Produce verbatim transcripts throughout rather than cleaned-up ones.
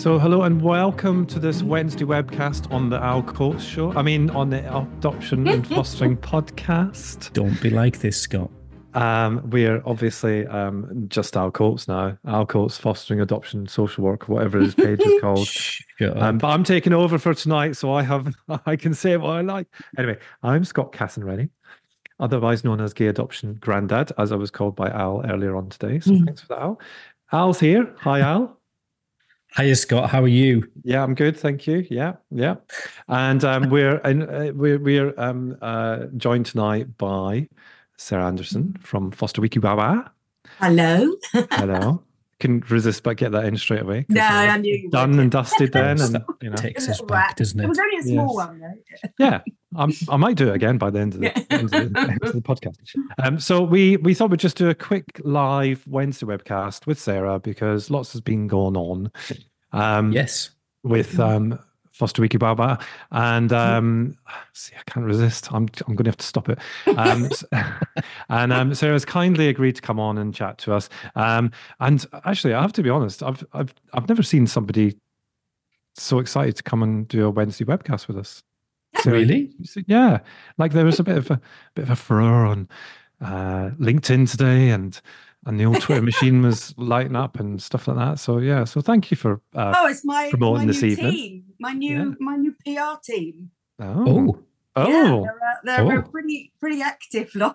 So hello and welcome to this Wednesday webcast on the Al Coates Show. I mean, on the Adoption and Fostering podcast. Don't be like this, Scott. Um, we're obviously um, just Al Coates now. Al Coates Fostering, Adoption, Social Work, whatever his page is called. Um, but I'm taking over for tonight, so I have I can say what I like. Anyway, I'm Scott Casson-Rennie, otherwise known as Gay Adoption Grandad, as I was called by Al earlier on today. So mm. thanks for that, Al. Al's here. Hi, Al. Hiya, Scott. How are you? Yeah, I'm good, thank you. Yeah, yeah. And um, we're in, uh, we're we're um, uh, joined tonight by Sarah Anderson from Foster Wiki Wawa. Hello. Hello. Couldn't resist but get that in straight away. No, I knew you done would. and dusted then, and you know, takes us back, doesn't it? It was only a small yes. one, though. Yeah, I'm, I might do it again by the end of the, Yeah. end, of the end of the podcast. Um, so we we thought we'd just do a quick live Wednesday webcast with Sarah because lots has been going on. Um, yes, with um, Foster Wiki Baba, and um, see, I can't resist. I'm I'm going to have to stop it. Um, and um, Sarah's kindly agreed to come on and chat to us. Um, and actually, I have to be honest. I've I've I've never seen somebody so excited to come and do a Wednesday webcast with us. Sarah, really? Yeah, like there was a bit of a bit of a furore on uh, LinkedIn today, and. And the old Twitter machine was lighting up and stuff like that. So yeah, so thank you for uh, oh, it's my, promoting my this new evening. team, my new Yeah. my new P R team. Oh, oh, oh, Yeah, they're, uh, they're Oh. a pretty pretty active lot.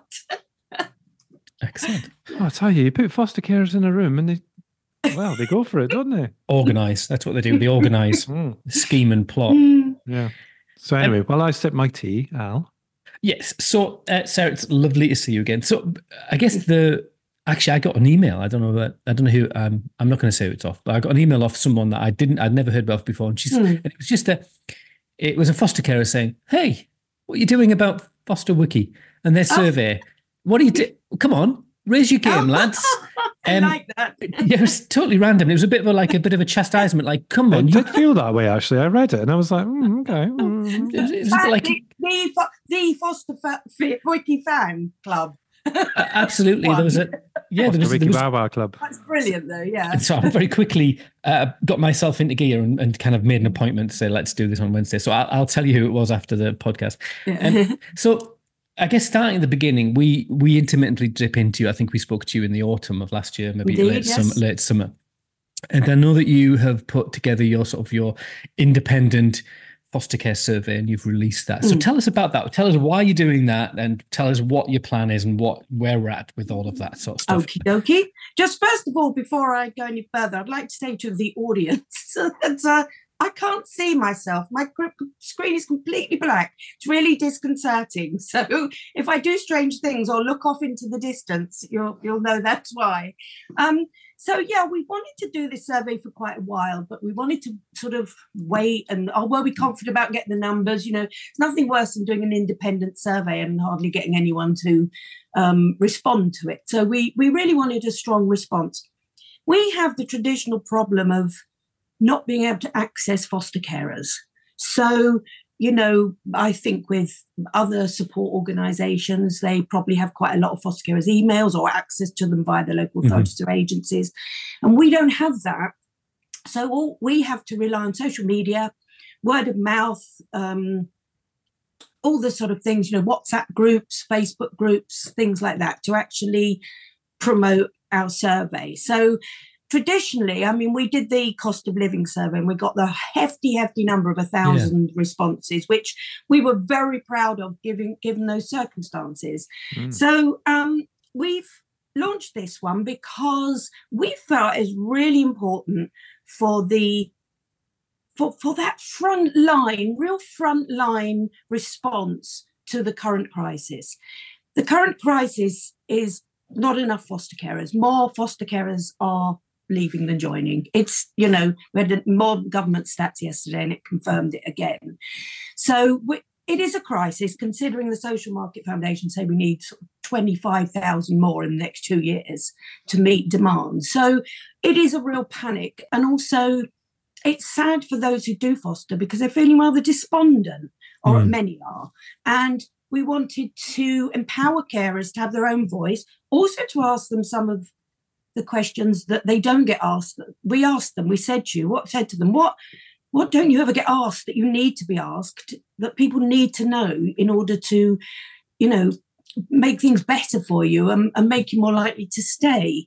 excellent. Oh, I tell you, you put foster carers in a room and they, well, they go for it, don't they? Organise. That's what they do. They organise, Mm, scheme and plot. Mm. yeah. So anyway, while I sip my tea, Al. Yes. So, uh, Sarah, it's lovely to see you again. So, I guess the actually, I got an email. I don't know about, I don't know who. Um, I'm not going to say who it's off, but I got an email off someone that I didn't, I'd never heard of before, and she's, Mm. and it was just a, it was a foster carer saying, "Hey, what are you doing about Foster Wiki and their survey? What are you doing? Come on, raise your game, lads." I Um, like that. Yeah, it was totally random. It was a bit of a, like a bit of a chastisement. Like, come It on, you. did feel that way, actually. I read it and I was like, mm, okay. mm, It was, it was a bit Uh, like, the, the, fo- the Foster fa- Fi- Wiki fan club. uh, absolutely. There was a, yeah, there Foster was, Wiki there was Bow Wow Club. That's brilliant, though. Yeah. and so I very quickly uh, got myself into gear and, and kind of made an appointment to say, let's do this on Wednesday. So I'll, I'll tell you who it was after the podcast. Um, so I guess starting at the beginning, we we intermittently dip into, I think we spoke to you in the autumn of last year, maybe Indeed, late, yes. summer, late summer. And I know that you have put together your sort of your independent foster care survey and you've released that. So Mm. tell us about that. Tell us why you're doing that and tell us what your plan is and what where we're at with all of that sort of stuff. Okie dokie. Just first of all, before I go any further, I'd like to say to the audience that uh, I can't see myself. My gr- screen is completely black. It's really disconcerting. So if I do strange things or look off into the distance, you'll you'll know that's why. Um, so yeah, we wanted to do this survey for quite a while, but we wanted to sort of wait and oh, were we confident about getting the numbers? You know, it's nothing worse than doing an independent survey and hardly getting anyone to um, respond to it. So we we really wanted a strong response. We have the traditional problem of not being able to access foster carers. So, you know, I think with other support organisations, they probably have quite a lot of foster carers' emails or access to them via the local authorities or agencies. And we don't have that. So all, we have to rely on social media, word of mouth, um, all the sort of things, you know, WhatsApp groups, Facebook groups, things like that to actually promote our survey. So traditionally, I mean, we did the cost of living survey and we got the hefty, hefty number of a thousand yeah. responses, which we were very proud of given, given those circumstances. Mm. So um, we've launched this one because we felt it's really important for the for, for that front line, real front line response to the current crisis. The current crisis is not enough foster carers. More foster carers are leaving than joining. It's, you know, we had more government stats yesterday and it confirmed it again. So we, it is a crisis, considering the Social Market Foundation say we need twenty-five thousand more in the next two years to meet demand. So it is a real panic. And also it's sad for those who do foster because they're feeling rather despondent, or mm. many are. And we wanted to empower carers to have their own voice, also to ask them some of the questions that they don't get asked. We asked them, we said to you, what said to them, what what don't you ever get asked that you need to be asked, that people need to know in order to, you know, make things better for you and, and make you more likely to stay.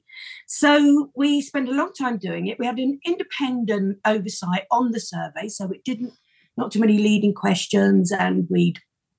So we spent a long time doing it. We had an independent oversight on the survey, so it didn't, not too many leading questions, and we'd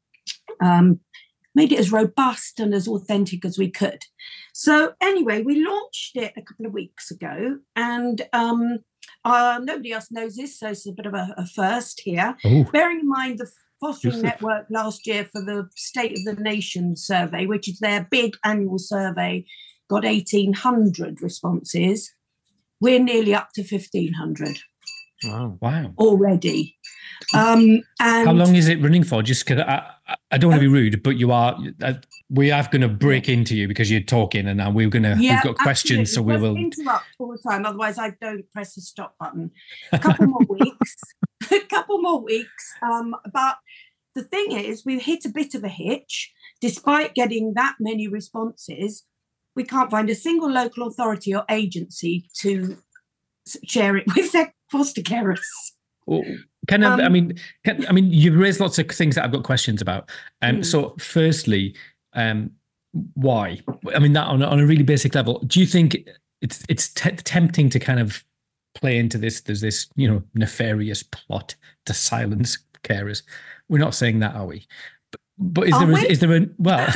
um, made it as robust and as authentic as we could. So anyway, we launched it a couple of weeks ago, and um, uh, nobody else knows this, so it's a bit of a, a first here. Ooh. Bearing in mind the Fostering Yusuf. Network last year for the State of the Nation survey, which is their big annual survey, got eighteen hundred responses. We're nearly up to fifteen hundred. Wow! Wow! Already. Um, and how long is it running for? Just because I, I don't want to be rude, but you are. Uh, we are going to break into you because you're talking, and now we're going to. Yeah, we've got questions, absolutely. so we Just will interrupt all the time. Otherwise, I don't press the stop button. A couple more weeks. A couple more weeks. Um, but the thing is, we've hit a bit of a hitch. Despite getting that many responses, we can't find a single local authority or agency to share it with their foster carers. Well, kind of, um, I mean, can, I mean, you've raised lots of things that I've got questions about. Um, mm. So, firstly, um, why? I mean, that on a, on a really basic level, do you think it's it's t- tempting to kind of play into this? There's this, you know, nefarious plot to silence carers. We're not saying that, are we? But, but is are there we? A, is there a well?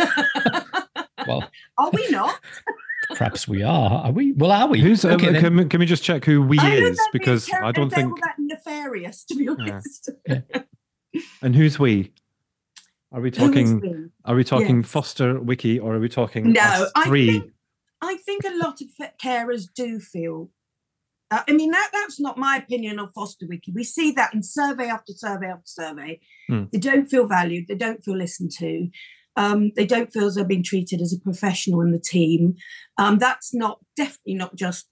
well, are we not? Perhaps we are. Are we? Well, are we? Who's? Okay, um, can, can we just check who we I is? Because I don't think all that nefarious, to be honest. Yeah. Yeah. And who's we? Are we talking? We? Are we talking yes. Foster Wiki, or are we talking? No, us three? I think I think a lot of carers do feel. Uh, I mean, that that's not my opinion of Foster Wiki. We see that in survey after survey after survey. Hmm. They don't feel valued. They don't feel listened to. Um, they don't feel as they're being treated as a professional in the team. Um, that's not definitely not just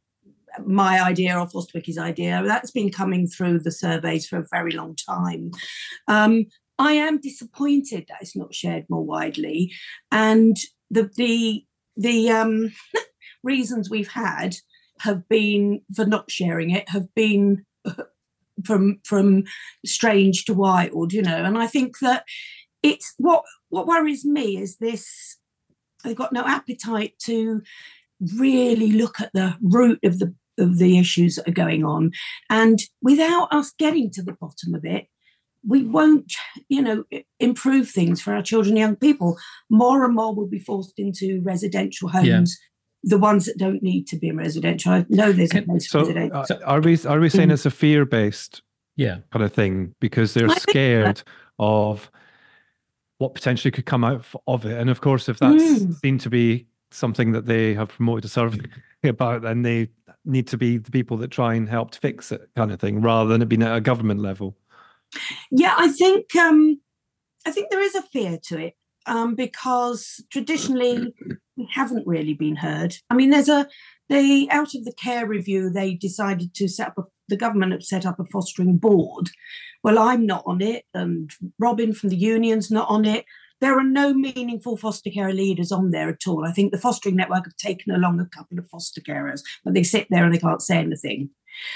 my idea or Foster Wiki's idea. That's been coming through the surveys for a very long time. Um, I am disappointed that it's not shared more widely, and the the the um, reasons we've had have been for not sharing it have been from from strange to wild, you know. And I think that it's what what worries me is this: they've got no appetite to really look at the root of the of the issues that are going on, and without us getting to the bottom of it, we won't, you know, improve things for our children and young people. More and more will be forced into residential homes. Yeah. The ones that don't need to be in residential. I know there's a place so, for residential. Uh, are we are we saying mm. it's a fear-based yeah. kind of thing because they're I scared of what potentially could come out of it? And of course, if that's mm. seen to be something that they have promoted a survey about, then they need to be the people that try and help to fix it, kind of thing, rather than it being at a government level. Yeah, I think um, I think there is a fear to it um, because traditionally we haven't really been heard. I mean, there's a they out of the care review they decided to set up a, the government have set up a fostering board. Well, I'm not on it, and Robin from the union's not on it. There are no meaningful foster care leaders on there at all. I think the Fostering Network have taken along a couple of foster carers, but they sit there and they can't say anything.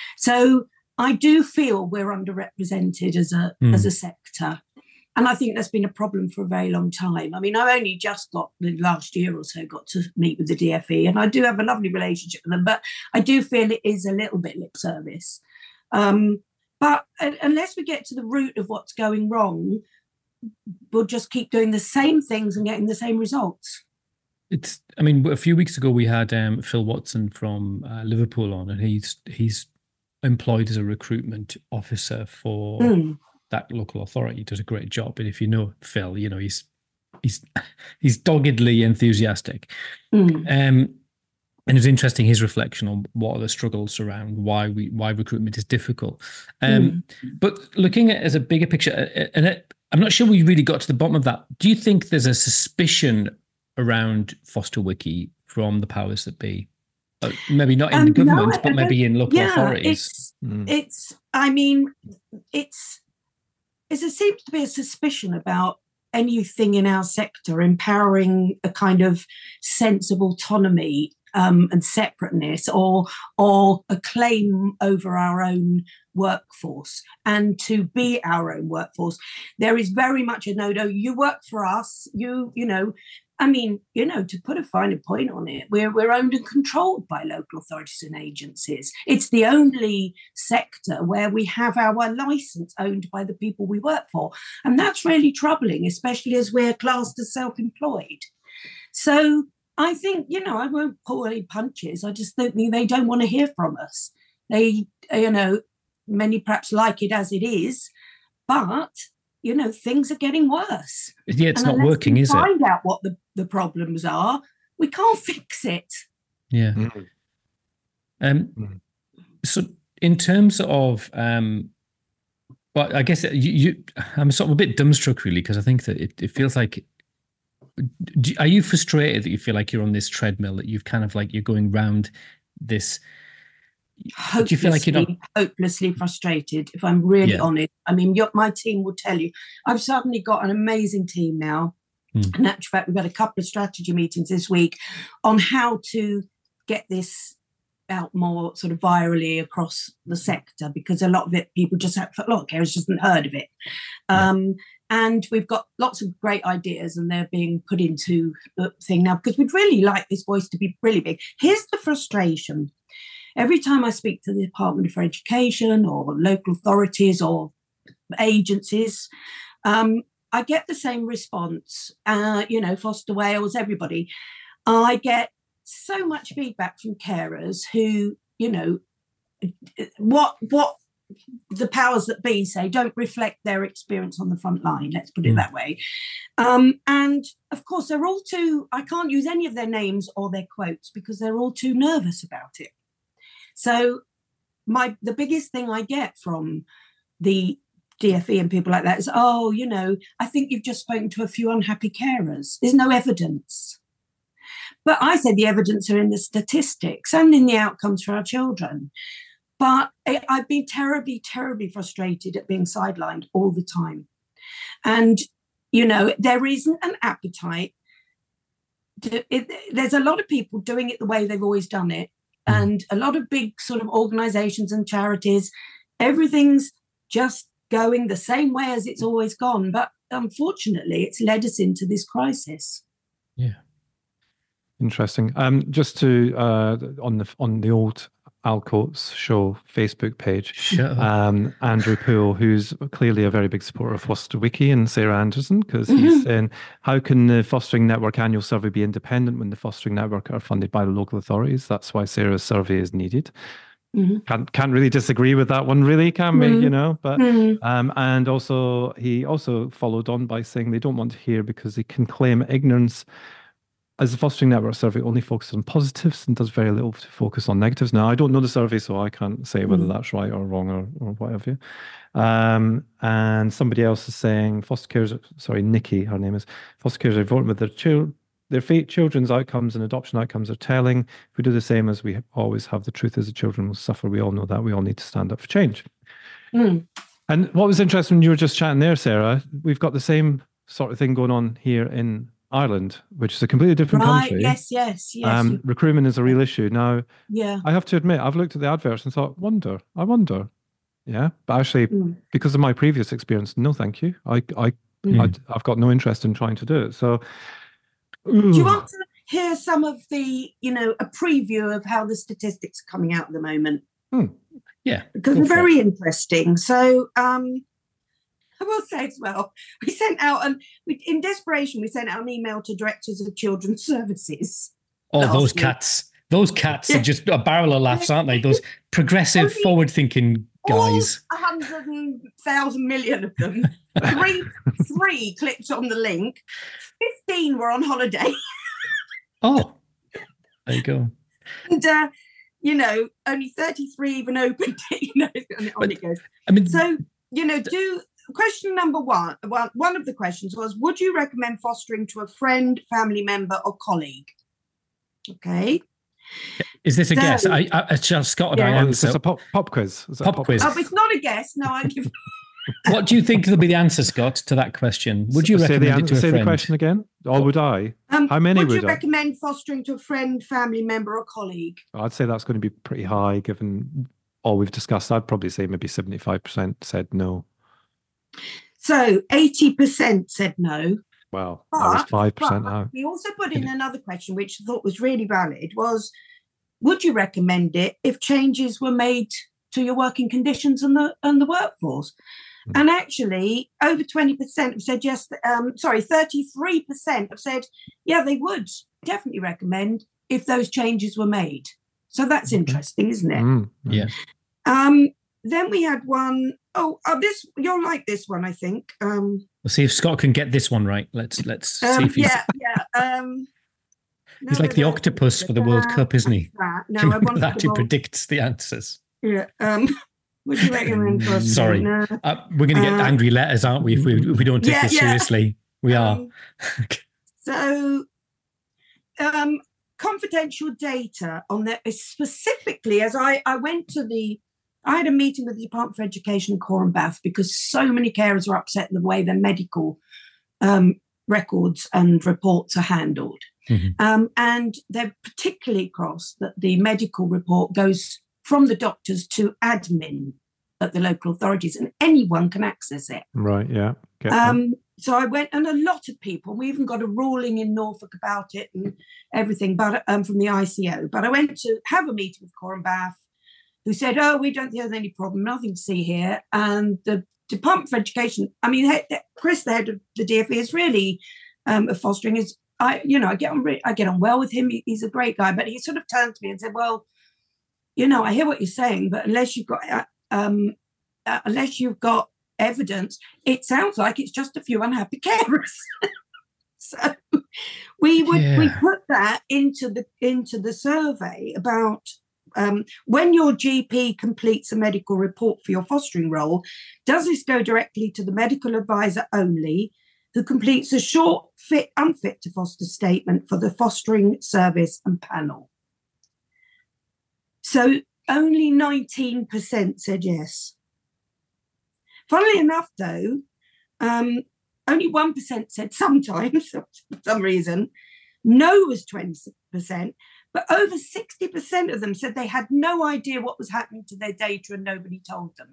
So I do feel we're underrepresented as a mm. as a sector. And I think that's been a problem for a very long time. I mean, I've only just got, the last year or so, got to meet with the D F E, and I do have a lovely relationship with them, but I do feel it is a little bit lip service. Um, but uh, unless we get to the root of what's going wrong, we'll just keep doing the same things and getting the same results. It's, I mean, a few weeks ago we had um, Phil Watson from uh, Liverpool on, and he's he's employed as a recruitment officer for mm. that local authority. He does a great job. And if you know Phil, you know he's he's he's doggedly enthusiastic. Mm. Um, and it's interesting his reflection on what are the struggles around why we why recruitment is difficult. Um, mm. But looking at it as a bigger picture, and it, I'm not sure we really got to the bottom of that. Do you think there's a suspicion around Foster Wiki from the powers that be? Uh, maybe not in um, the government, no, but maybe in local yeah, authorities. It's, mm. it's, I mean, it's, it's, it seems to be a suspicion about anything in our sector empowering a kind of sense of autonomy um, and separateness, or or a claim over our own workforce and to be our own workforce. There is very much a no, no, you work for us, you, you know, I mean, you know, to put a finer point on it, we're, we're owned and controlled by local authorities and agencies. It's the only sector where we have our license owned by the people we work for. And that's really troubling, especially as we're classed as self-employed. So I think, you know, I won't pull any punches. I just don't think they don't want to hear from us. They, you know, many perhaps like it as it is, but you know, things are getting worse. Yeah, it's and not working, is it? Find out what the, the problems are. We can't fix it. Yeah. Mm-hmm. Um. Mm-hmm. So, in terms of, um, well, I guess you, you I'm sort of a bit dumbstruck, really, because I think that it, it feels like. Do, are you frustrated that you feel like you're on this treadmill, that you've kind of like you're going round this? Hopelessly, do you feel like you're not hopelessly frustrated? If I'm really yeah. honest, I mean, your, my team will tell you. I've suddenly got an amazing team now. Mm. In actual fact, we've had a couple of strategy meetings this week on how to get this out more sort of virally across the sector, because a lot of it, people just have, a lot of carers just haven't heard of it. Um, and we've got lots of great ideas, and they're being put into the thing now because we'd really like this voice to be really big. Here's the frustration. Every time I speak to the Department for Education or local authorities or agencies, um, I get the same response, uh, you know, Foster Wales, everybody. I get so much feedback from carers who, you know, what what the powers that be say don't reflect their experience on the front line, let's put it mm. that way. Um, and, of course, they're all too, I can't use any of their names or their quotes because they're all too nervous about it. So my the biggest thing I get from the D F E and people like that is, oh, you know, I think you've just spoken to a few unhappy carers. There's no evidence. But I say the evidence are in the statistics and in the outcomes for our children. But I, I've been terribly, terribly frustrated at being sidelined all the time. And, you know, there isn't an appetite. To, it, there's a lot of people doing it the way they've always done it. And a lot of big sort of organisations and charities, everything's just going the same way as it's always gone. But unfortunately, it's led us into this crisis. Yeah. Interesting. Um, just to, uh, on the on the old Al Coates Show Facebook page, um, Andrew Poole, who's clearly a very big supporter of Foster Wiki, and Sarah Anderson, because he's mm-hmm. saying, how can the Fostering Network annual survey be independent when the Fostering Network are funded by the local authorities? That's why Sarah's survey is needed. Mm-hmm. Can't can't really disagree with that one, really, can we? Mm-hmm. You know, but mm-hmm. um, and also he also followed on by saying they don't want to hear because they can claim ignorance, as the Fostering Network survey only focuses on positives and does very little to focus on negatives. Now, I don't know the survey, so I can't say whether mm. that's right or wrong or, or whatever. Um, and somebody else is saying, foster carers, sorry, Nikki, her name is, foster carers are voting with their, chil- their children's outcomes and adoption outcomes are telling. If we do the same as we always have, the truth is the children will suffer. We all know that. We all need to stand up for change. Mm. And what was interesting when you were just chatting there, Sarah, we've got the same sort of thing going on here in Ireland, which is a completely different right, country. Yes, yes, yes. Um, recruitment is a real issue. Now, yeah. I have to admit, I've looked at the adverts and thought, wonder, I wonder. Yeah, but actually, mm. because of my previous experience, no, thank you. I, I, mm. I've got no interest in trying to do it. So, ooh. Do you want to hear some of the, you know, a preview of how the statistics are coming out at the moment? Mm. Yeah, because they're very interesting. So, um, I will say as well, we sent out, and we, in desperation, we sent out an email to directors of children's services. Oh, those cats. Those cats yeah. are just a barrel of laughs, aren't they? Those progressive, forward-thinking guys. All one hundred thousand million of them. three, three clicked on the link. fifteen were on holiday. Oh, there you go. And, uh, you know, only thirty-three even opened it, you know, and on it goes. I mean, so, you know, do... Question number one, well, one of the questions was, would you recommend fostering to a friend, family member or colleague? Okay. Is this a so, guess? I, I, I Scott and yeah. I answer. It's a pop, pop quiz. Pop, pop quiz. Oh, it's not a guess. No, I give... What do you think will be the answer, Scott, to that question? Would you say recommend the, it to a say friend? the question again? Or would I? Um, How many would, would you I? recommend fostering to a friend, family member, or colleague? I'd say that's going to be pretty high given all we've discussed. I'd probably say maybe seventy-five percent said no. So eighty percent said no. Wow, that was five percent now. We also put in another question, which I thought was really valid, was would you recommend it if changes were made to your working conditions and the and the workforce? Mm. And actually, over twenty percent have said yes. Um, sorry, thirty-three percent have said, yeah, they would definitely recommend if those changes were made. So that's mm-hmm. interesting, isn't it? Mm. Yeah. Um, then we had one, oh, oh, this, you'll like this one, I think. Um, we'll see if Scott can get this one right. Let's let's um, see if he's... Yeah, yeah. Um, he's no, like the octopus for the World that, Cup, isn't he? That. No, I want that who predicts the answers. Yeah. Um, would you recommend for us? Sorry. No. Uh, we're going to get uh, angry letters, aren't we, if we, if we don't take yeah, this yeah. seriously? We um, are. so... Um, confidential data on that, specifically as I, I went to the, I had a meeting with the Department for Education in Coreham Bath because so many carers are upset the way their medical um, records and reports are handled. Mm-hmm. Um, and they're particularly cross that the medical report goes from the doctors to admin at the local authorities and anyone can access it. Right, yeah. Um, so I went, and a lot of people, we even got a ruling in Norfolk about it and everything, but um, from the I C O. But I went to have a meeting with Coreham Bath, who said, oh, we don't think there's any problem, nothing to see here. And the Department for Education, I mean, Chris, the head of the D F E, is really um, of fostering. Is I, you know, I get on, I get on well with him. He, he's a great guy, but he sort of turned to me and said, well, you know, I hear what you're saying, but unless you've got, uh, um, uh, unless you've got evidence, it sounds like it's just a few unhappy carers. So we would yeah. we put that into the into the survey about um, when your G P completes a medical report for your fostering role, does this go directly to the medical advisor only, who completes a short, fit, unfit to foster statement for the fostering service and panel? So only nineteen percent said yes. Funnily enough, though, um, only one percent said sometimes, for some reason. No was twenty percent, but over sixty percent of them said they had no idea what was happening to their data and nobody told them.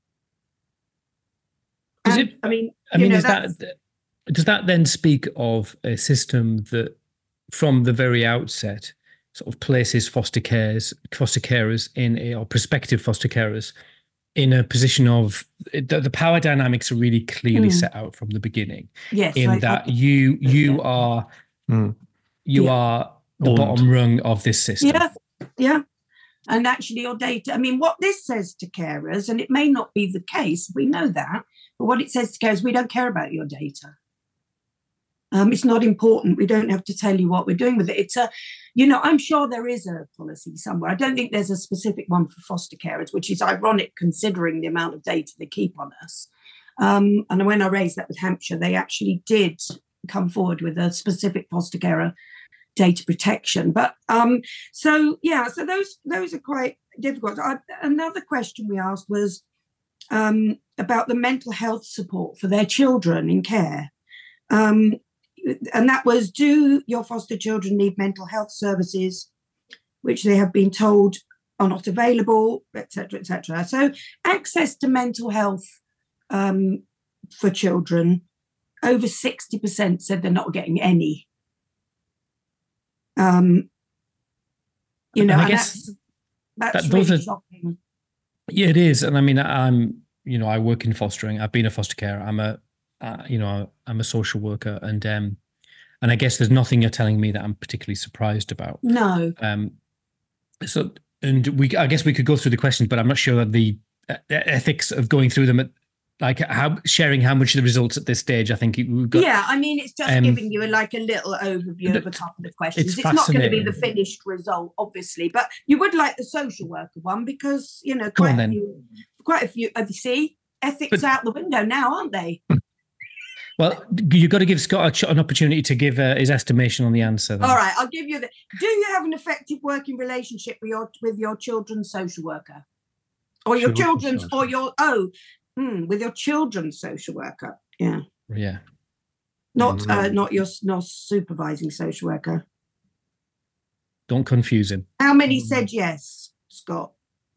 And, it, I mean, I mean, know, is that, does that then speak of a system that, from the very outset, sort of places foster carers, foster carers in a, or prospective foster carers in a position of the, the power dynamics are really clearly mm. set out from the beginning. Yes, in I, that I, you you yeah. are mm. you yeah. are the Owned. bottom rung of this system. Yeah, yeah. And actually, your data. I mean, what this says to carers, and it may not be the case, we know that, but what it says to carers, we don't care about your data. Um, it's not important. We don't have to tell you what we're doing with it. It's a, you know, I'm sure there is a policy somewhere. I don't think there's a specific one for foster carers, which is ironic considering the amount of data they keep on us. Um, and when I raised that with Hampshire, they actually did come forward with a specific foster carer data protection. But um, so, yeah, so those those are quite difficult. I, another question we asked was um, about the mental health support for their children in care. Um, And that was, do your foster children need mental health services, which they have been told are not available, et cetera, et cetera. So access to mental health um, for children, over sixty percent said they're not getting any. Um, you know, and I and guess that's, that's that, really those are, shocking. Yeah, it is. And I mean, I'm, you know, I work in fostering. I've been a foster carer. I'm a, Uh, you know, I'm a social worker, and um, and I guess there's nothing you're telling me that I'm particularly surprised about. No. Um, so, and we, I guess we could go through the questions, but I'm not sure that the uh, ethics of going through them, at, like how sharing how much of the results at this stage. I think we've got. Yeah, I mean, it's just um, giving you a, like a little overview of a couple of questions. It's, it's not going to be the finished result, obviously, but you would like the social worker one because you know quite a few, quite a few. You see, ethics but, out the window now, aren't they? Well, you've got to give Scott an opportunity to give uh, his estimation on the answer. Then. All right, I'll give you the. Do you have an effective working relationship with your with your children's social worker, or your children's, or your oh, Mm, with your children's social worker. Yeah. Yeah. Not Mm. uh, not your not supervising social worker. Don't confuse him. How many said yes, Scott?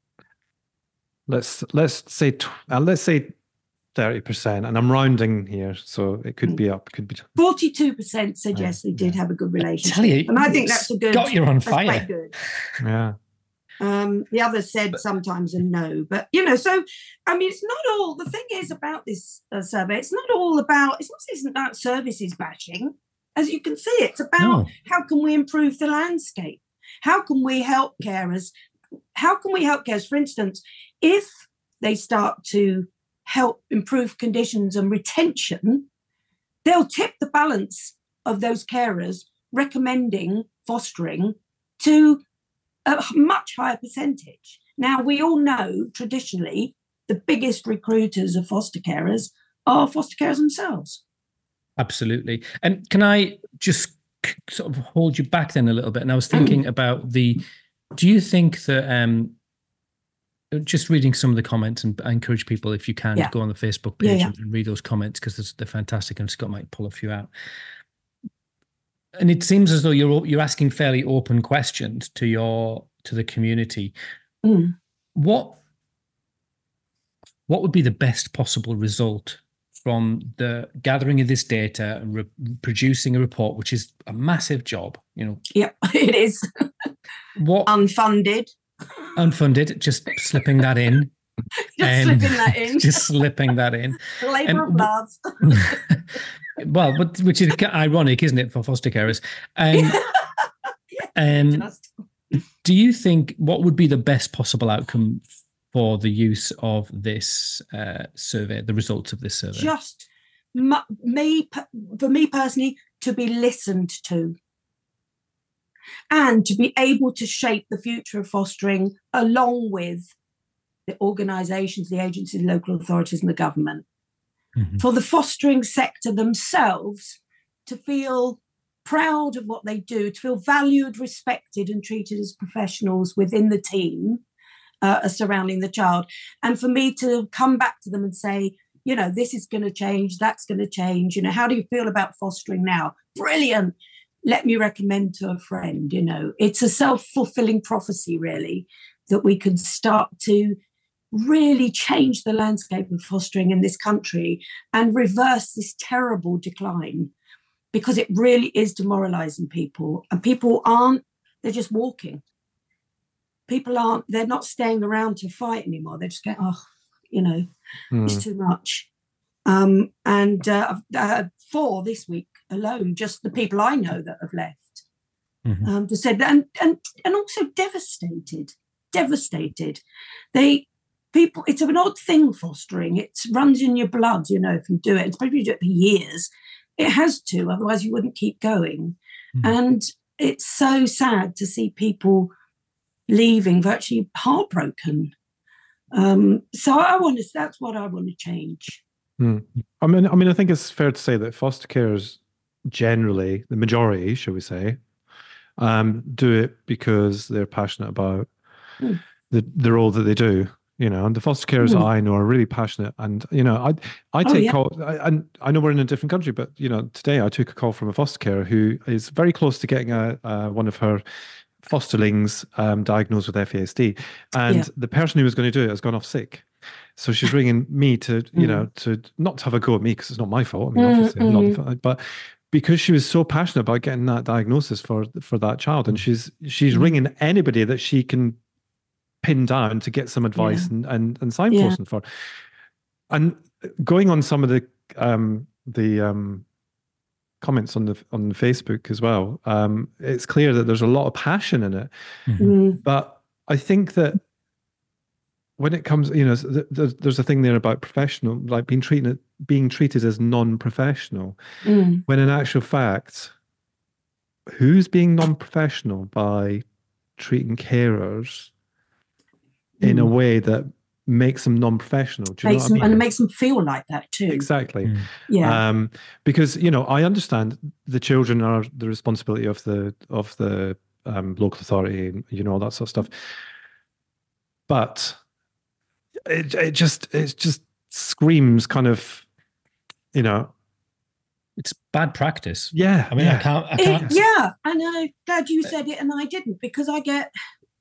Let's let's say tw- uh, let's say thirty percent, and I'm rounding here, so it could mm. be up. Could be forty-two percent said oh, yes, they did yeah. have a good relationship. I tell you, and I think that's a good. Got you on that's fire. Quite good. Yeah. Um, the others said but, sometimes a no, but you know, so I mean, it's not all. The thing is about this uh, survey, it's not all about. It's not isn't about services bashing, as you can see. It's about no. how can we improve the landscape? How can we help carers? How can we help carers? For instance, if they start to help improve conditions and retention, they'll tip the balance of those carers recommending fostering to a much higher percentage. Now, we all know traditionally the biggest recruiters of foster carers are foster carers themselves. Absolutely. And can I just sort of hold you back then a little bit? And I was thinking about the, do you think that, um, just reading some of the comments, and I encourage people, if you can, yeah. to go on the Facebook page yeah, yeah. and read those comments, because they're fantastic, and Scott might pull a few out. And it seems as though you're you're asking fairly open questions to your to the community. Mm. What what would be the best possible result from the gathering of this data and re- producing a report, which is a massive job, you know? Yeah, it is. What unfunded? Unfunded. Just slipping that in. Just um, slipping that in. Just slipping that in. Labour of love. Well, but which is ironic, isn't it, for foster carers? Um, yeah, um, do you think what would be the best possible outcome for the use of this uh, survey, the results of this survey? Just m- me, for me personally, to be listened to and to be able to shape the future of fostering along with the organisations, the agencies, local authorities and the government. Mm-hmm. For the fostering sector themselves to feel proud of what they do, to feel valued, respected and treated as professionals within the team uh, surrounding the child. And for me to come back to them and say, you know, this is going to change, that's going to change. You know, how do you feel about fostering now? Brilliant. Let me recommend to a friend. You know, it's a self-fulfilling prophecy, really, that we can start to really change the landscape of fostering in this country and reverse this terrible decline, because it really is demoralizing people, and people aren't, they're just walking. People aren't, they're not staying around to fight anymore. They're just going, oh, you know, mm. it's too much. Um, and uh, uh, for this week alone, just the people I know that have left, mm-hmm. um, just said, and, and, and also devastated, devastated. They, People, it's an odd thing, fostering. It runs in your blood, you know, if you do it, especially if you do it for years. It has to, otherwise you wouldn't keep going. Mm. And it's so sad to see people leaving virtually heartbroken. Um, so I want to, that's what I want to change. Mm. I mean, I mean, I think it's fair to say that foster carers generally, the majority, shall we say, um, do it because they're passionate about mm. the, the role that they do. You know, and the foster carers mm. I know are really passionate. And, you know, I I take oh, yeah. calls, I, and I know we're in a different country, but, you know, today I took a call from a foster carer who is very close to getting a, uh, one of her fosterlings um, diagnosed with F A S D. And yeah. the person who was going to do it has gone off sick. So she's ringing me to, you mm. know, to not to have a go at me, because it's not my fault. I mean, obviously, mm, not, mm. but because she was so passionate about getting that diagnosis for for that child. And she's she's mm. ringing anybody that she can pin down to get some advice yeah. and, and, and signposting yeah. for. And going on some of the um, the um, comments on the on Facebook as well, um, it's clear that there's a lot of passion in it. Mm-hmm. But I think that when it comes, you know, there's, there's a thing there about professional, like being treated being treated as non-professional, mm. when in actual fact, who's being non-professional by treating carers in mm. a way that makes them non-professional? Do you makes know what them, I mean? And it makes them feel like that too. Exactly. Mm. Yeah. Um, because, you know, I understand the children are the responsibility of the of the um, local authority, you know, all that sort of stuff. But it it just it's just screams kind of, you know, it's bad practice. Yeah. I mean, yeah. I can't, I can't. It, yeah. And I'm glad you said it and I didn't, because I get,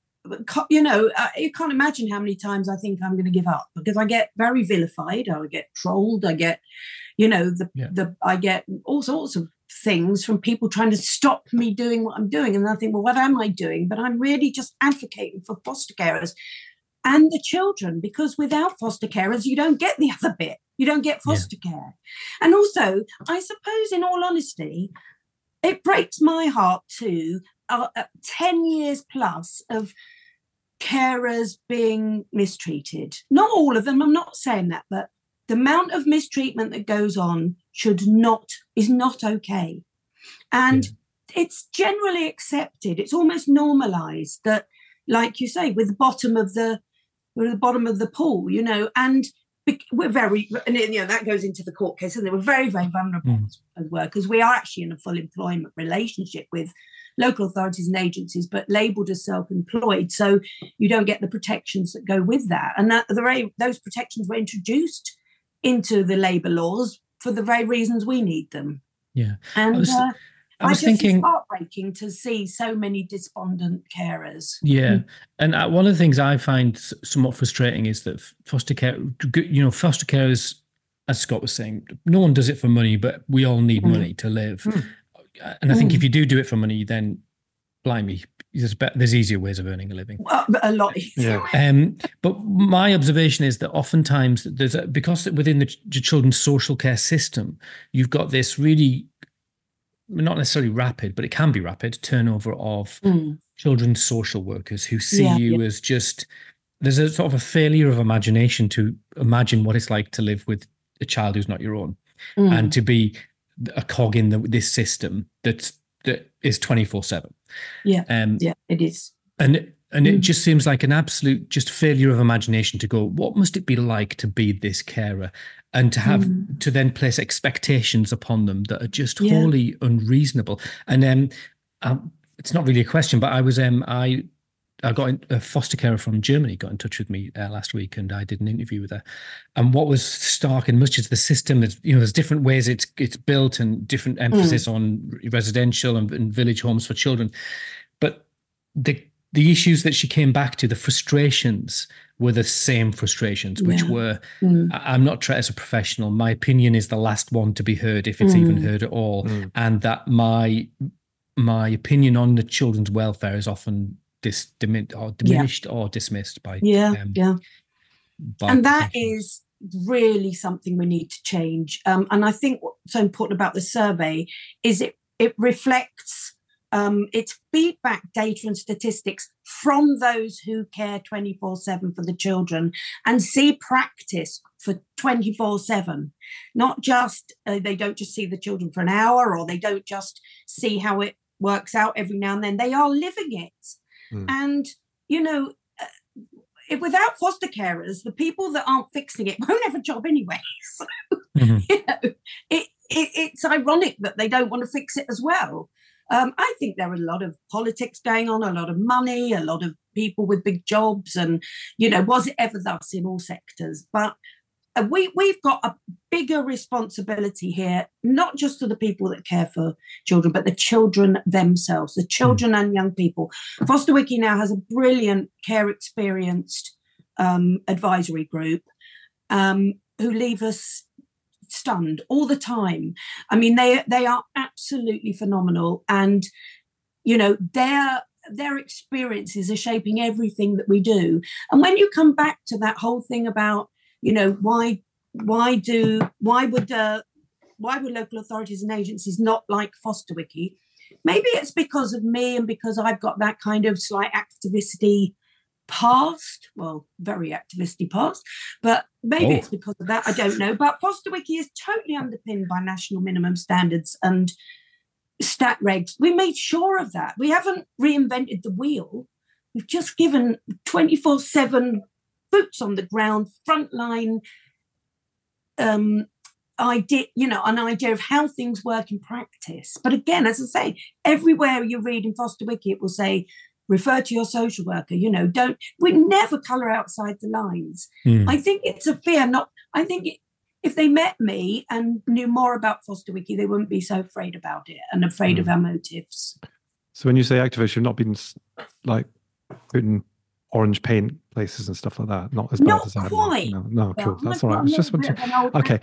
you know, uh, you can't imagine how many times I think I'm going to give up, because I get very vilified. I get trolled. I get, you know, the, yeah. the, I get all sorts of things from people trying to stop me doing what I'm doing. And I think, well, what am I doing? But I'm really just advocating for foster carers and the children, because without foster carers, you don't get the other bit. You don't get foster yeah. care. And also, I suppose, in all honesty, it breaks my heart too, uh, uh, ten years plus of carers being mistreated. Not all of them, I'm not saying that, but the amount of mistreatment that goes on should not, is not okay. And yeah. it's generally accepted. It's almost normalized that, like you say, with the bottom of the, with the bottom of the pool, you know, and we're very, and you know, that goes into the court case, and they were very, very vulnerable mm. as workers. We are actually in a full employment relationship with local authorities and agencies, but labelled as self-employed, so you don't get the protections that go with that. And that the very, those protections were introduced into the labour laws for the very reasons we need them. Yeah, and I was, uh, I was I just, thinking, it's heartbreaking to see so many despondent carers. Yeah, mm. and one of the things I find somewhat frustrating is that foster care, you know, foster carers, as Scott was saying, no one does it for money, but we all need mm. money to live. Mm. And I think mm. if you do do it for money, then blimey, there's better, there's easier ways of earning a living. Well, a lot easier. Yeah. Um, but my observation is that oftentimes there's a, because within the, the children's social care system, you've got this really, not necessarily rapid, but it can be rapid turnover of mm. children's social workers who see yeah, you yeah. as just, there's a sort of a failure of imagination to imagine what it's like to live with a child who's not your own mm. and to be a cog in the, this system that's, that is twenty-four seven. Yeah, um, yeah, it is. And and mm. it just seems like an absolute just failure of imagination to go, what must it be like to be this carer? And to have mm. to then place expectations upon them that are just yeah. wholly unreasonable. And um, um, it's not really a question, but I was um, I I got in, a foster carer from Germany got in touch with me uh, last week, and I did an interview with her. And what was stark and much as the system, is, you know, there's different ways it's it's built and different emphasis mm. on residential and, and village homes for children, but the the issues that she came back to, the frustrations were the same frustrations, which yeah. were, mm. I'm not trained as a professional. My opinion is the last one to be heard, if it's mm. even heard at all. Mm. And that my my opinion on the children's welfare is often dis, dimin, or diminished yeah. or dismissed by. Yeah, um, yeah. And that is really something we need to change. Um, and I think what's so important about the survey is it it reflects Um, it's feedback data and statistics from those who care twenty-four seven for the children and see practice for twenty-four seven. Not just, uh, they don't just see the children for an hour, or they don't just see how it works out every now and then. They are living it. Mm. And, you know, uh, if, without foster carers, the people that aren't fixing it won't have a job anyway. So, mm-hmm. you know, it, it, it's ironic that they don't want to fix it as well. Um, I think there are a lot of politics going on, a lot of money, a lot of people with big jobs, and, you know, was it ever thus in all sectors? But uh, we, we've got a bigger responsibility here, not just to the people that care for children, but the children themselves, the children mm. and young people. Foster Wiki now has a brilliant care experienced um, advisory group um, who leave us stunned all the time. I mean, they they are absolutely phenomenal, and you know, their their experiences are shaping everything that we do. And when you come back to that whole thing about, you know, why why do why would uh, why would local authorities and agencies not like Foster Wiki? Maybe it's because of me and because I've got that kind of slight activity past, well, very activisty past, but maybe oh. it's because of that, I don't know. But Foster Wiki is totally underpinned by national minimum standards and stat regs. We made sure of that. We haven't reinvented the wheel. We've just given twenty-four seven boots on the ground, frontline um, idea, you know, an idea of how things work in practice. But again, as I say, everywhere you read in Foster Wiki, it will say, refer to your social worker, you know, don't, we never colour outside the lines. Mm. I think it's a fear, not, I think if they met me and knew more about Foster Wiki, they wouldn't be so afraid about it and afraid mm. of our motives. So when you say activist, you've not been like putting orange paint places and stuff like that. Not as not bad as that. Quite. No, no, cool. That's all right. It's just to... okay.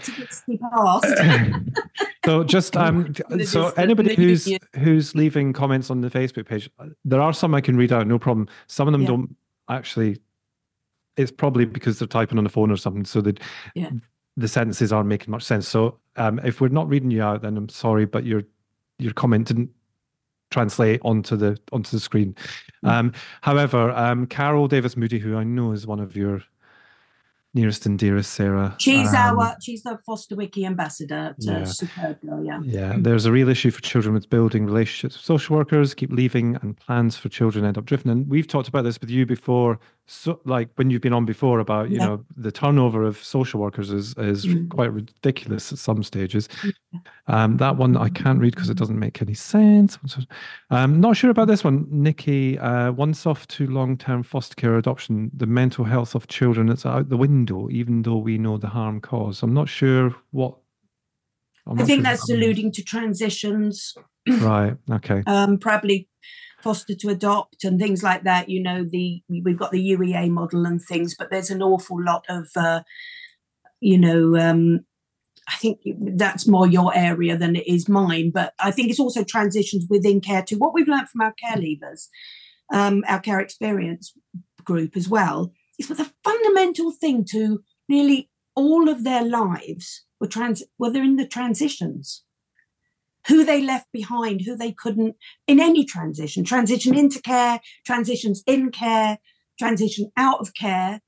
So just um, so anybody who's who's leaving comments on the Facebook page, there are some I can read out, no problem. Some of them yeah. don't actually. It's probably because they're typing on the phone or something, so that yeah. the sentences aren't making much sense. So um, if we're not reading you out, then I'm sorry, but your your comment didn't translate onto the onto the screen. Mm. Um, however, um, Carol Davis Moody, who I know is one of your nearest and dearest, Sarah. She's um, our she's the Foster Wiki ambassador. It's yeah. a superb girl, yeah. Yeah, there's a real issue for children with building relationships with social workers, keep leaving, and plans for children end up drifting. And we've talked about this with you before, so like when you've been on before about, you yeah. know, the turnover of social workers is is mm. quite ridiculous at some stages. Um, that one I can't read because it doesn't make any sense. I'm not sure about this one. Nikki, uh, once off to long-term foster care adoption, the mental health of children is out the window, even though we know the harm caused. I'm not sure what. I'm I think sure that's that alluding to transitions. Right. Okay. Um, probably foster to adopt and things like that. You know, the we've got the U E A model and things, but there's an awful lot of, uh, you know. Um, I think that's more your area than it is mine, but I think it's also transitions within care too. What we've learned from our care leavers, um, our care experience group as well, is that the fundamental thing to nearly all of their lives were trans, were they're in the transitions. Who they left behind, who they couldn't, in any transition, transition into care, transitions in care, transition out of care,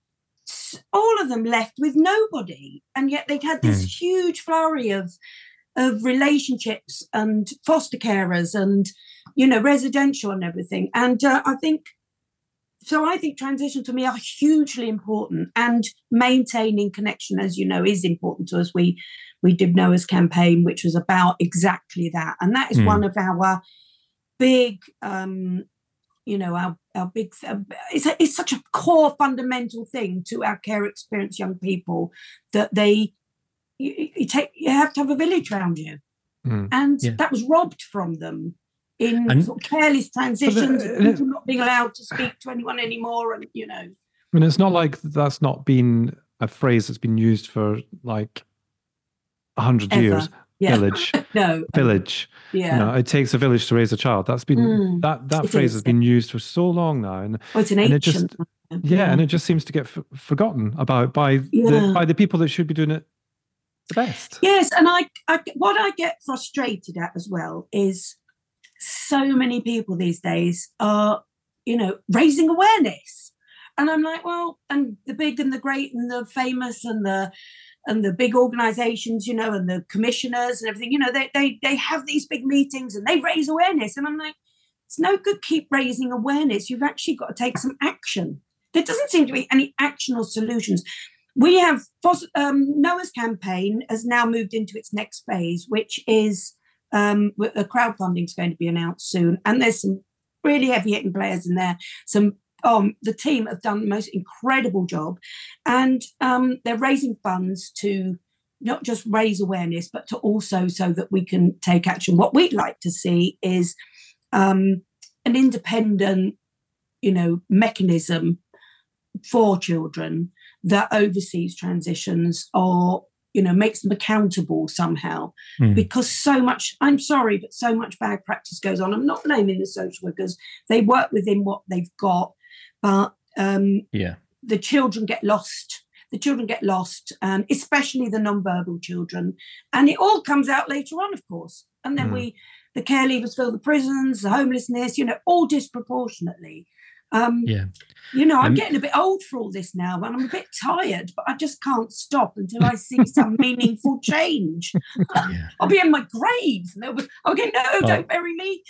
all of them left with nobody, and yet they'd had this mm. huge flurry of of relationships and foster carers and, you know, residential and everything. And uh, I think so I think transition to me are hugely important, and maintaining connection, as you know, is important to us. We we did Noah's campaign, which was about exactly that, and that is mm. one of our big um you know, our, our big, uh, it's, a, it's such a core fundamental thing to our care experience young people that they, you, you take, you have to have a village around you. Mm, and yeah. that was robbed from them in and, sort of careless transitions, the, people not being allowed to speak to anyone anymore. And, you know. I mean, it's not like that's not been a phrase that's been used for like a hundred years. Yeah. Village, no, village. Yeah, you know, it takes a village to raise a child. That's been mm, that that phrase is. has been used for so long now, and, oh, it's an and ancient, it just yeah, yeah, and it just seems to get f- forgotten about by yeah. the by the people that should be doing it the best. Yes, and I, I what I get frustrated at as well is so many people these days are, you know, raising awareness, and I'm like, well, and the big and the great and the famous and the. and the big organizations, you know, and the commissioners and everything, you know, they, they, they have these big meetings and they raise awareness. And I'm like, it's no good keep raising awareness. You've actually got to take some action. There doesn't seem to be any action or solutions. We have, um, Noah's campaign has now moved into its next phase, which is um, a crowdfunding is going to be announced soon. And there's some really heavy hitting players in there, some Um, the team have done the most incredible job, and um, they're raising funds to not just raise awareness, but to also so that we can take action. What we'd like to see is um, an independent, you know, mechanism for children that oversees transitions or, you know, makes them accountable somehow. Mm. Because so much, I'm sorry, but so much bad practice goes on. I'm not blaming the social workers. They work within what they've got. But um, yeah, the children get lost. The children get lost, um, especially the non-verbal children. And it all comes out later on, of course. And then mm. we, the care leavers fill the prisons, the homelessness, you know, all disproportionately. Um, yeah. You know, I'm um, getting a bit old for all this now, and I'm a bit tired, but I just can't stop until I see some meaningful change. Yeah. I'll be in my grave. I'll be, I'll get, no, oh. don't bury me.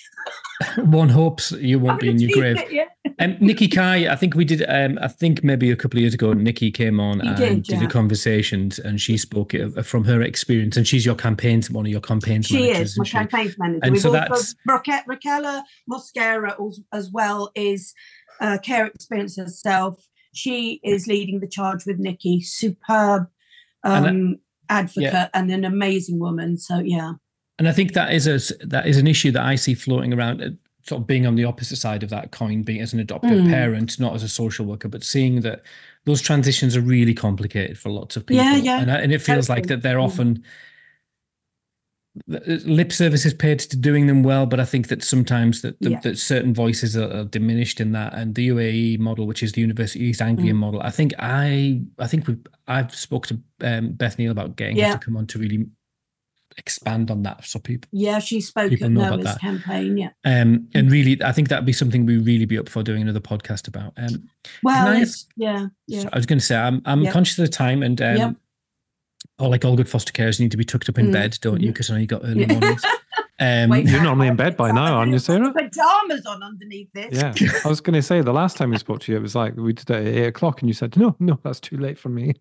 One hopes you won't be in your grave. It, yeah. Um, Nikki Kai, I think we did, um, I think maybe a couple of years ago, Nikki came on you and did, did yeah. a conversation, and she spoke from her experience, and she's your campaigns, one of your campaigns she managers. She is, my campaigns manager. And We've so also, that's... Raquel, Raquel Mosquera as well is uh, care experience herself. She is leading the charge with Nikki. Superb um, and I, advocate yeah. and an amazing woman. So yeah. And I think that is a that is an issue that I see floating around, sort of being on the opposite side of that coin, being as an adoptive mm. parent, not as a social worker, but seeing that those transitions are really complicated for lots of people. Yeah, yeah. And, and it feels totally. like that they're often lip service is paid to doing them well, but I think that sometimes that, the, yeah. that certain voices are, are diminished in that. And the U A E model, which is the University East Anglian mm. model, I think I I think we I've spoke to um, Beth Neal about getting yeah. her to come on to really expand on that, so people yeah she spoke people at know Noah's about that campaign yeah um and really I think that'd be something we really be up for doing another podcast about. um well I, yeah yeah I was going to say I'm I'm yep. conscious of the time, and um yep. or like all good foster carers need to be tucked up in mm. bed, don't you, because I know you got early yeah. mornings. Um, Wait, you're normally in bed by now, aren't you, Sarah? Pajamas on underneath this. Yeah, I was going to say the last time we spoke to you, it was like we did it at eight o'clock, and you said, "No, no, that's too late for me."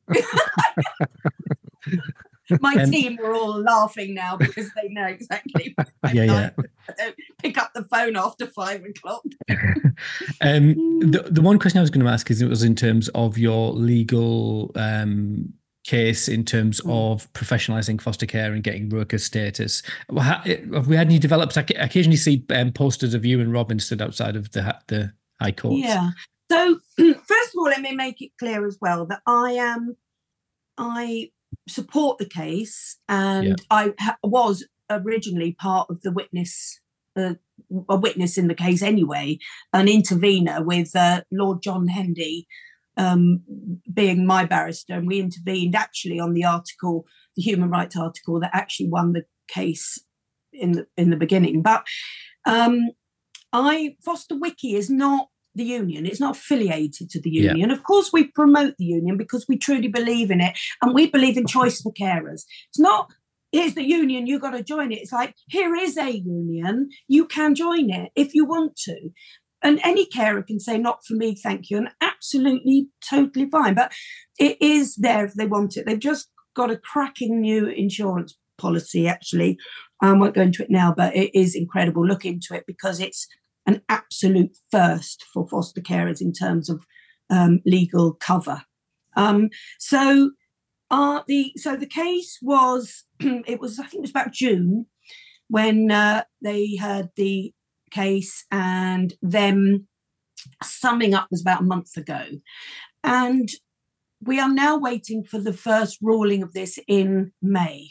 My um, team were all laughing now because they know exactly. Yeah, yeah. I don't pick up the phone after five o'clock. um, the the one question I was going to ask is, it was in terms of your legal um, case, in terms mm. of professionalising foster care and getting worker status. Have we had any develops? I occasionally see um, posters of you and Robin stood outside of the the High Court. Yeah. So first of all, let me make it clear as well that I am, I. support the case, and yeah. I ha- was originally part of the witness, uh, a witness in the case anyway, an intervener with uh, Lord John Hendy um, being my barrister, and we intervened actually on the article, the human rights article that actually won the case in the in the beginning. But um, I Foster Wiki is not the union. It's not affiliated to the union. Yeah. Of course, we promote the union because we truly believe in it, and we believe in choice for carers. It's not, here's the union, you got to join it. It's like, here is a union, you can join it if you want to. And any carer can say, not for me, thank you, and absolutely, totally fine. But it is there if they want it. They've just got a cracking new insurance policy, actually. I won't go into it now, but it is incredible. Look into it, because it's an absolute first for foster carers in terms of um, legal cover. Um, so uh, the so the case was, it was, I think it was about June when uh, they heard the case, and them summing up was about a month ago. And we are now waiting for the first ruling of this in May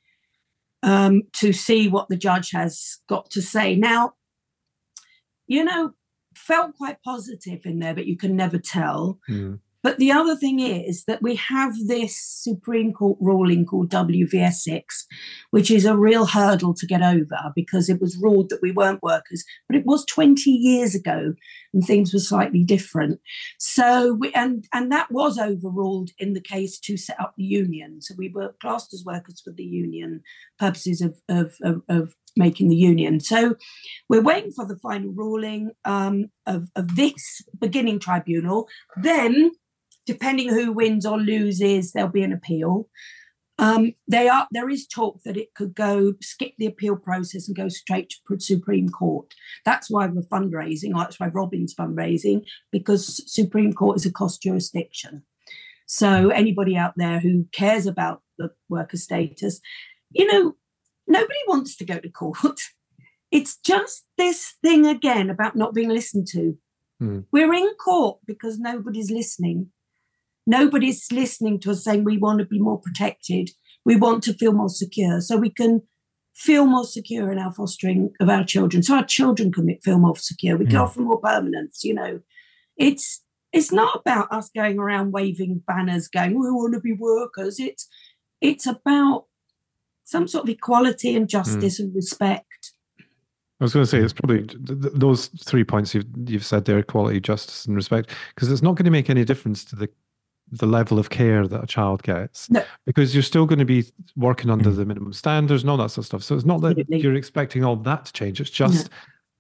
um, to see what the judge has got to say. Now, you know, felt quite positive in there, but you can never tell. Mm. But the other thing is that we have this Supreme Court ruling called W V S six, which is a real hurdle to get over, because it was ruled that we weren't workers, but it was twenty years ago and things were slightly different. So, we, and, and that was overruled in the case to set up the union. So we were classed as workers for the union purposes of, of, of, of making the union. So we're waiting for the final ruling um, of, of this beginning tribunal. Then, depending who wins or loses, there'll be an appeal. Um, they are, there is talk that it could go, skip the appeal process and go straight to Supreme Court. That's why we're fundraising. That's why Robin's fundraising, because Supreme Court is a cost jurisdiction. So anybody out there who cares about the worker status, you know, nobody wants to go to court. It's just this thing again about not being listened to. Mm. We're in court because nobody's listening. Nobody's listening to us saying we want to be more protected. We want to feel more secure, so we can feel more secure in our fostering of our children, so our children can feel more secure. We can mm. offer more permanence. You know, it's it's not about us going around waving banners, going, "We want to be workers." It's it's about some sort of equality and justice mm. and respect. I was going to say, it's probably th- th- those three points you've you've said there: equality, justice, and respect, because it's not going to make any difference to the the level of care that a child gets, no. because you're still going to be working under the minimum standards and all that sort of stuff. So it's not that Absolutely. You're expecting all that to change. It's just no.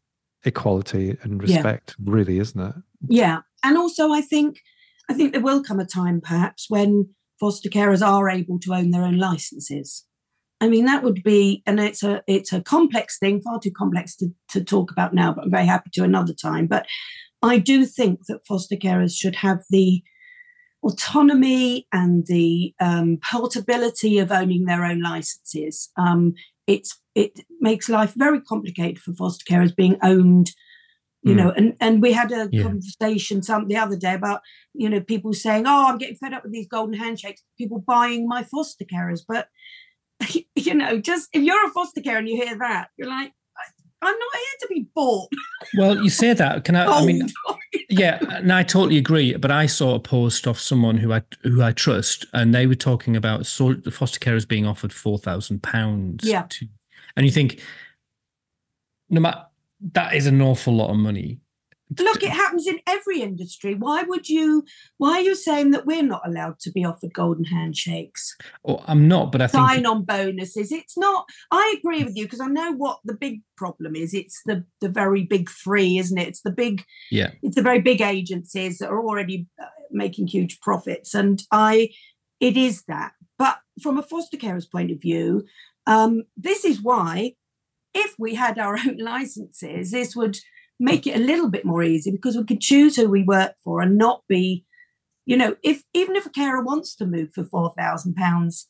equality and respect, yeah. really, isn't it? Yeah. And also, I think, I think there will come a time perhaps when foster carers are able to own their own licenses. I mean, that would be, and it's a it's a complex thing, far too complex to, to talk about now, but I'm very happy to another time. But I do think that foster carers should have the autonomy and the um, portability of owning their own licenses. Um, it's it makes life very complicated for foster carers being owned. You know, and, and we had a yeah. conversation some the other day about, you know, people saying, oh, I'm getting fed up with these golden handshakes, people buying my foster carers. But, you know, just if you're a foster carer and you hear that, you're like, I'm not here to be bought. Well, you say that. Can I, I mean, yeah, and I totally agree. But I saw a post of someone who I who I trust, and they were talking about so, the foster carers being offered four thousand pounds. Yeah. To, and you think, no matter, that is an awful lot of money. Look, it happens in every industry. Why would you, why are you saying that we're not allowed to be offered golden handshakes? Oh, I'm not, but I think... Sign-on bonuses. It's not, I agree with you because I know what the big problem is. It's the, the very big three, isn't it? It's the big, yeah. It's the very big agencies that are already uh, making huge profits. And I, it is that. But from a foster carer's point of view, um, this is why if we had our own licenses, this would make it a little bit more easy because we could choose who we work for and not be, you know, if even if a carer wants to move for four thousand pounds,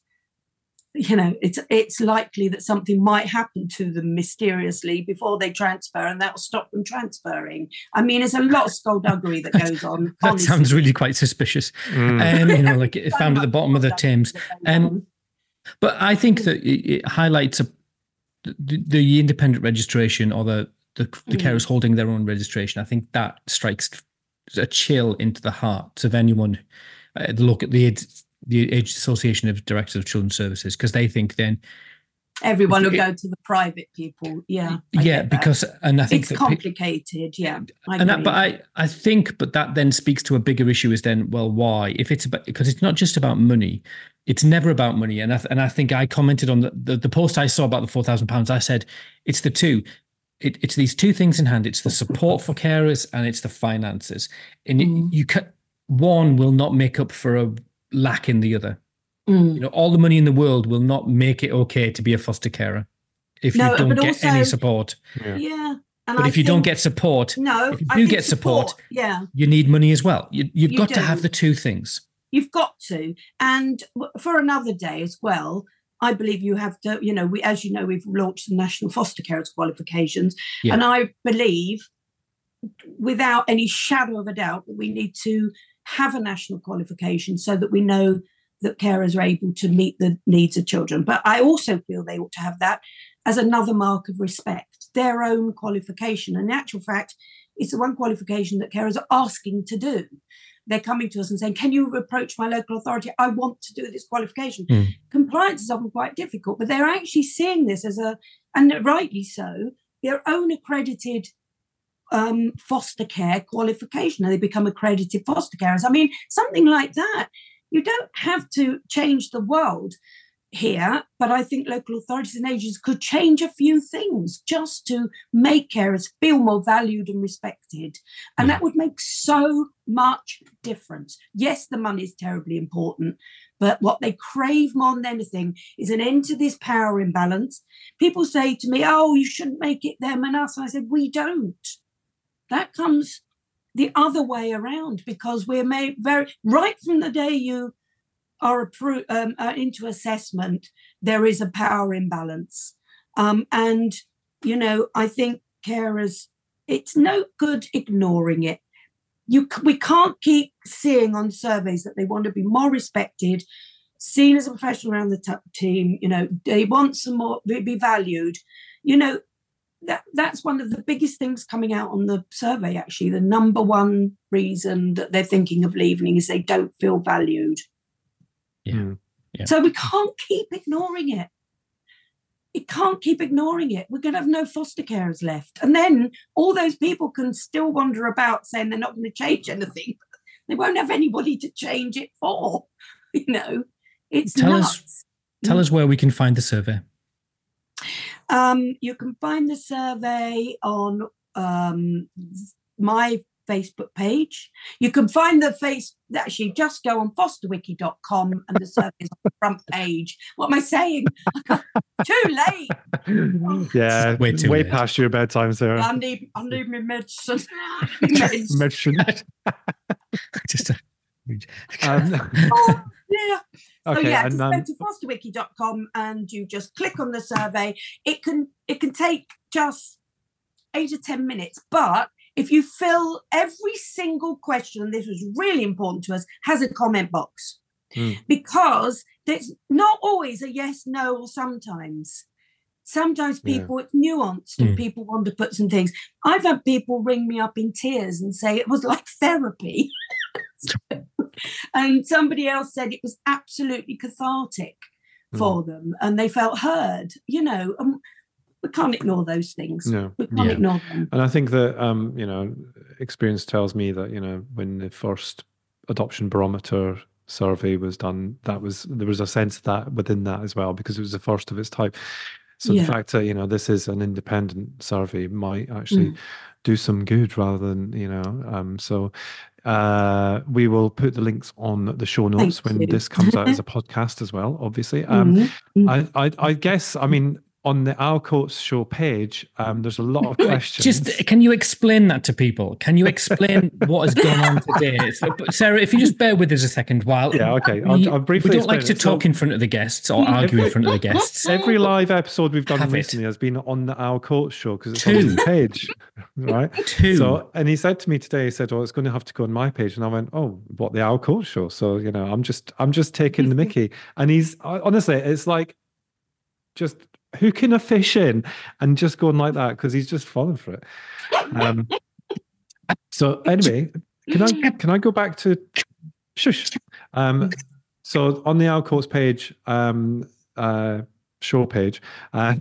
you know, it's it's likely that something might happen to them mysteriously before they transfer, and that will stop them transferring. I mean, there's a lot of skullduggery that goes on. That honestly. Sounds really quite suspicious. Mm. Um, you know, like it found at the bottom of the Thames. Um, but I think that it highlights a The, the independent registration or the, the, the mm. carers holding their own registration, I think that strikes a chill into the heart of anyone. Uh, look at the age, the Age Association of Directors of Children's Services, because they think then everyone will it, go to the private people. Yeah, I yeah, because and I think it's that complicated. Yeah, I and that, but I I think, but that then speaks to a bigger issue. Is then well, why? If it's about because it's not just about money. It's never about money. And I, and I think I commented on the, the, the post I saw about the four thousand pounds. I said, it's the two. It, it's these two things in hand. It's the support for carers and it's the finances. And mm. it, you can, one will not make up for a lack in the other. Mm. You know, all the money in the world will not make it okay to be a foster carer if no, you don't get also, any support. Yeah. yeah. And but I if you don't get support, no, if you do get support, support, yeah. you need money as well. You, you've you got do. to have the two things. You've got to. And for another day as well, I believe you have to, you know, we, as you know, we've launched the National Foster Carers Qualifications. Yeah. And I believe, without any shadow of a doubt, that we need to have a national qualification so that we know that carers are able to meet the needs of children. But I also feel they ought to have that as another mark of respect, their own qualification. And in actual fact, it's the one qualification that carers are asking to do. They're coming to us and saying, can you approach my local authority? I want to do this qualification. Mm. Compliance is often quite difficult, but they're actually seeing this as a, and rightly so, their own accredited um, foster care qualification, and they become accredited foster carers. I mean, something like that. You don't have to change the world here, but I think local authorities and agencies could change a few things just to make carers feel more valued and respected. And yeah. that would make so much difference. Yes, the money is terribly important, but what they crave more than anything is an end to this power imbalance. People say to me, oh, you shouldn't make it them and us. And I said, we don't. That comes the other way around because we're made very, right from the day you are appro- um, uh, into assessment, there is a power imbalance. Um, and, you know, I think carers, it's no good ignoring it. You, we can't keep seeing on surveys that they want to be more respected, seen as a professional around the t- team, you know, they want some more, be valued. You know, that that's one of the biggest things coming out on the survey, actually. The number one reason that they're thinking of leaving is they don't feel valued. Yeah. yeah. So we can't keep ignoring it. You can't keep ignoring it. We're going to have no foster carers left. And then all those people can still wander about saying they're not going to change anything. They won't have anybody to change it for. You know, it's tell nuts. Us, tell us where we can find the survey. Um, you can find the survey on um, my Facebook page. You can find the face, actually just go on foster wiki dot com and the survey is on the front page. What am I saying? Too late. Yeah, way, too way late. past your bedtime, Sarah. I need, I need my medicine. medicine. medicine. Just a, Um, oh, yeah. So okay, yeah, and, just um, go to foster wiki dot com and you just click on the survey. It can it can take just eight or ten minutes, but if you fill every single question, and this was really important to us, has a comment box. Mm. Because there's not always a yes, no, or sometimes. Sometimes people, yeah. it's nuanced mm. and people want to put some things. I've had people ring me up in tears and say it was like therapy. And somebody else said it was absolutely cathartic for mm. them and they felt heard, you know. Um, we can't ignore those things. No. We can't yeah. ignore them. And I think that, um, you know, experience tells me that, you know, when the first adoption barometer survey was done, that was, there was a sense of that within that as well, because it was the first of its type. So yeah. the fact that, you know, this is an independent survey might actually mm. do some good rather than, you know, um, so uh, we will put the links on the show notes Thank when you. This comes out as a podcast as well, obviously. Um, mm-hmm. I, I, I guess, I mean, on the Al Coates show page, um, there's a lot of questions. Just can you explain that to people? Can you explain what has gone on today? So, Sarah, if you just bear with us a second while. Yeah, okay. I'll, I'll briefly We don't like to it. talk so, in front of the guests or argue every, in front of the guests. Every live episode we've done Have recently it. has been on the Al Coates show because it's Two. on his page, right? Two. So, and he said to me today, he said, "Oh, it's going to have to go on my page," and I went, "Oh, what, the Al Coates show?" So, you know, I'm just, I'm just taking the Mickey, and he's honestly, it's like, just. Hooking a fish in and just going like that because he's just falling for it. Um, so anyway, can I can I go back to shush? Um, so on the Al Coates page, um, uh, show page, uh,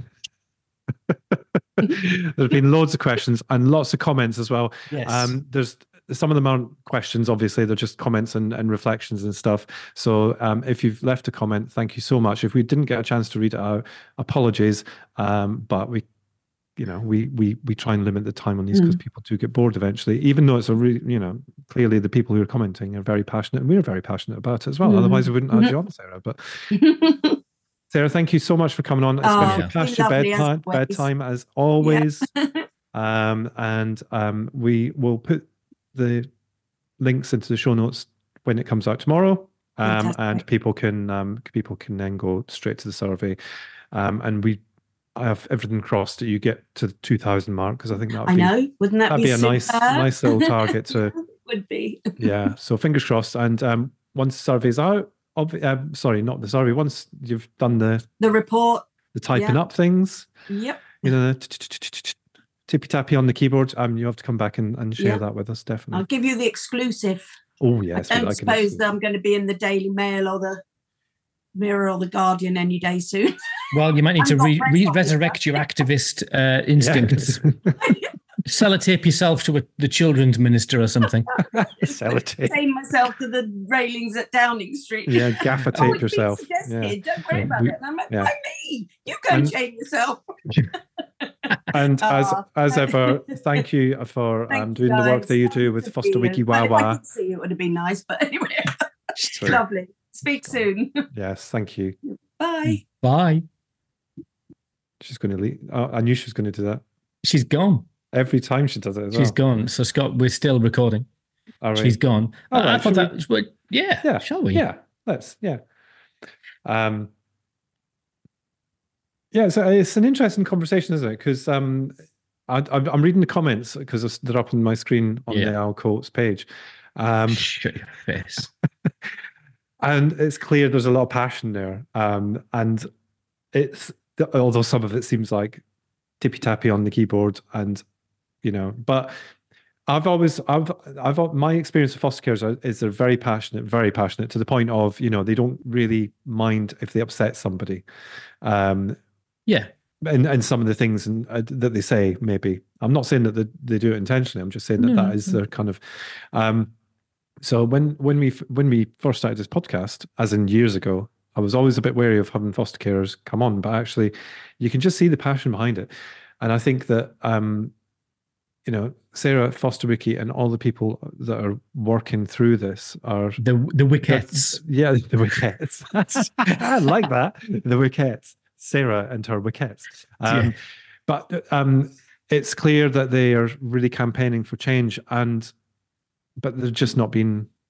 there's been loads of questions and lots of comments as well. Yes. Um, there's some of them aren't questions, obviously, they're just comments and, and reflections and stuff. So um, if you've left a comment, thank you so much. If we didn't get a chance to read it out, apologies. Um, but we, you know, we we we try and limit the time on these because mm. people do get bored eventually, even though it's a really, you know, clearly the people who are commenting are very passionate and we're very passionate about it as well. Mm. Otherwise we wouldn't have you on, Sarah. But Sarah, thank you so much for coming on, especially oh, past your bedtime, as bedtime as always. Yeah. um, and um, we will put the links into the show notes when it comes out tomorrow, um, and people can um, people can then go straight to the survey, um, and we I have everything crossed that you get to the two thousand mark because I think that would I be, know wouldn't that that'd be, be a super? nice nice little target to would be yeah. So fingers crossed, and um, once the survey's out, ob- uh, sorry, not the survey. Once you've done the the report, the typing up things, yep, you know. Tippy tappy on the keyboard. Um, you have to come back and, and share yeah. that with us, definitely. I'll give you the exclusive. Oh yes, I don't suppose that I'm going to be in the Daily Mail or the Mirror or the Guardian any day soon. Well, you might need to re- re- resurrect your activist uh, instincts. Sellotape yourself to a, the children's minister or something. Sellotape. Chain myself to the railings at Downing Street. Yeah, gaffer tape oh, yourself. Yeah. Don't worry yeah. about we, it. And I'm like, yeah. why me? You go and, chain yourself. And oh. as as ever, thank you for thank um, doing you the work that you do with Foster Wiki Wawa. If I could see it would have been nice, but anyway, lovely. Speak soon. Yes, thank you. Bye. Bye. She's going to leave. Oh, I knew she was going to do that. She's gone. Every time she does it as She's well. gone. So, Scott, we're still recording. All right. She's gone. All right, I thought that we... was, well, yeah, yeah, shall we? Yeah, let's, yeah. Um, yeah, so it's an interesting conversation, isn't it? Because um, I, I'm reading the comments because they're up on my screen on yeah. the Al Coates page. Um, Shut your face. And it's clear there's a lot of passion there. Um, and it's, although some of it seems like tippy tappy on the keyboard and, you know, but I've always, I've, I've, my experience of foster carers is they're very passionate, very passionate to the point of, you know, they don't really mind if they upset somebody. Um, yeah. And, and some of the things and, uh, that they say, maybe, I'm not saying that they, they do it intentionally. I'm just saying that no, that is no. their kind of, um, so when, when we, when we first started this podcast, as in years ago, I was always a bit wary of having foster carers come on, but actually you can just see the passion behind it. And I think that, um, you know, Sarah, Foster Wiki, and all the people that are working through this are the the Wickets. Yeah, the Wickets. That's, I like that. The Wickets. Sarah and her Wickets. Um, yeah. But um, it's clear that they are really campaigning for change, and but they're just not being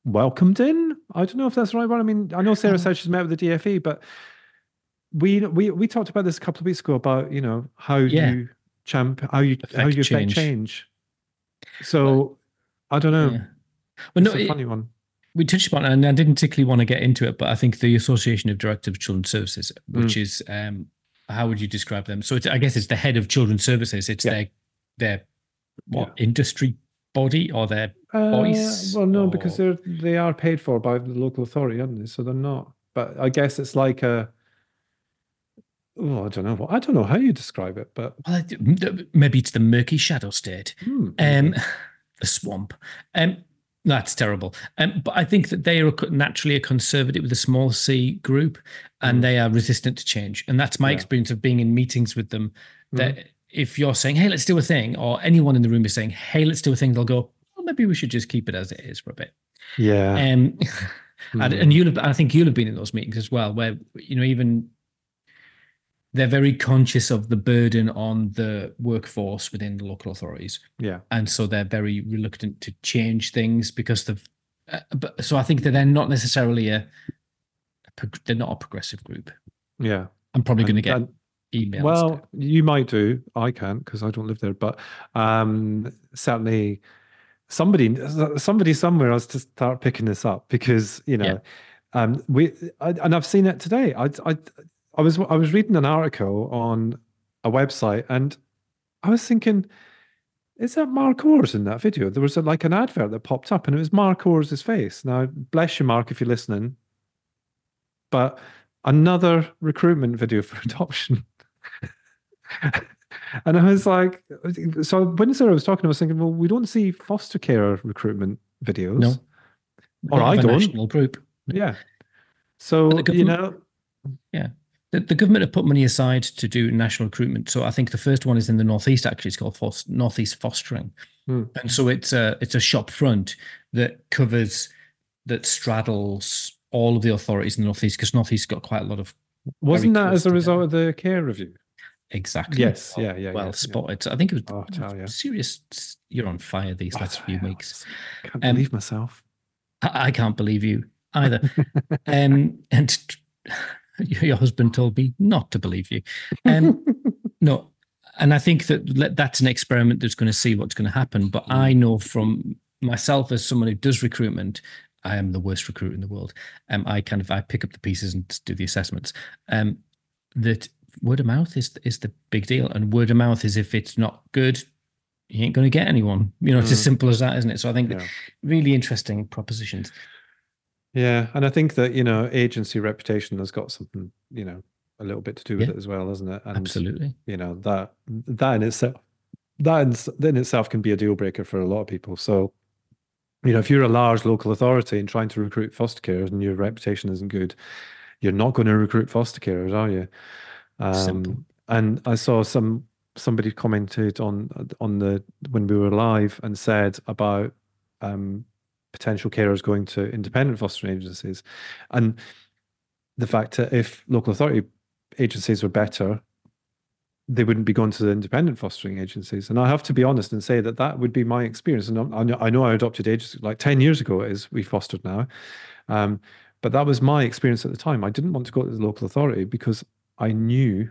welcomed in. I don't know if that's the right word. I mean, I know Sarah said she's met with the D F E, but we we we talked about this a couple of weeks ago about, you know, how yeah. you champ how you affect how you affect change. change. So well, I don't know. Yeah. Well, it's no, a it, funny one. We touched upon it, and I didn't particularly want to get into it, but I think the Association of Directors of Children's Services, which mm. is um, how would you describe them? So it's, I guess it's the head of Children's Services. It's yeah. their their what yeah. industry body or their uh, voice? Well, no, or... because they're they are paid for by the local authority, aren't they? So they're not. But I guess it's like a. Oh, I don't know. I don't know how you describe it, but well, maybe it's the murky shadow state, mm, um, the swamp. Um, that's terrible. Um, but I think that they are naturally a conservative with a small C group, and mm. they are resistant to change. And that's my yeah. experience of being in meetings with them. That mm. if you're saying, "Hey, let's do a thing," or anyone in the room is saying, "Hey, let's do a thing," they'll go, "Well, maybe we should just keep it as it is for a bit." Yeah. Um, mm. and, and you'll, have, I think you'll have been in those meetings as well, where you know even. They're very conscious of the burden on the workforce within the local authorities. Yeah. And so they're very reluctant to change things because they've, uh, but so I think that they're not necessarily a, a they're not a progressive group. Yeah. I'm probably going to get and, emails. Well, there. you might do. I can't because I don't live there, but um, certainly somebody, somebody somewhere has to start picking this up because, you know, yeah. um, we, I, and I've seen it today. I, I, I was I was reading an article on a website, and I was thinking, is that Mark Orrs in that video? There was a, like an advert that popped up, and it was Mark Orrs' face. Now, bless you, Mark, if you're listening. But another recruitment video for adoption. And I was like, so when Sarah was talking, I was thinking, well, we don't see foster care recruitment videos. No. Or I don't. National group. Yeah. So, you know. Yeah. The, the government have put money aside to do national recruitment. So I think the first one is in the Northeast, actually. It's called Foster, Northeast Fostering. Hmm. And so it's a, it's a shop front that covers, that straddles all of the authorities in the Northeast, because Northeast got quite a lot of... Wasn't that as a result of the care review? Exactly. Yes, yeah, yeah. Well yeah, spotted. Yeah. I think it was oh, tell, yeah. serious. You're on fire these oh, last few weeks. I can't believe um, myself. I, I can't believe you either. um, and... Your husband told me not to believe you. Um, no, and I think that that's an experiment that's going to see what's going to happen. But I know from myself as someone who does recruitment, I am the worst recruiter in the world. Um, I kind of I pick up the pieces and do the assessments. Um, that word of mouth is is the big deal, and word of mouth is if it's not good, you ain't going to get anyone. You know, it's mm. as simple as that, isn't it? So I think yeah. really interesting propositions. Yeah, and I think that, you know, agency reputation has got something, you know, a little bit to do with yeah. it as well, isn't it? And, absolutely. You know, that that in itself that in, in itself can be a deal breaker for a lot of people. So, you know, if you're a large local authority and trying to recruit foster carers and your reputation isn't good, you're not going to recruit foster carers, are you? Um, Simple. And I saw some somebody commented on on the when we were live and said about um potential carers going to independent fostering agencies, and the fact that if local authority agencies were better, they wouldn't be going to the independent fostering agencies. And I have to be honest and say that that would be my experience. And I know I, know I adopted agencies like ten years ago, it is we fostered now, um, but that was my experience at the time. I didn't want to go to the local authority because I knew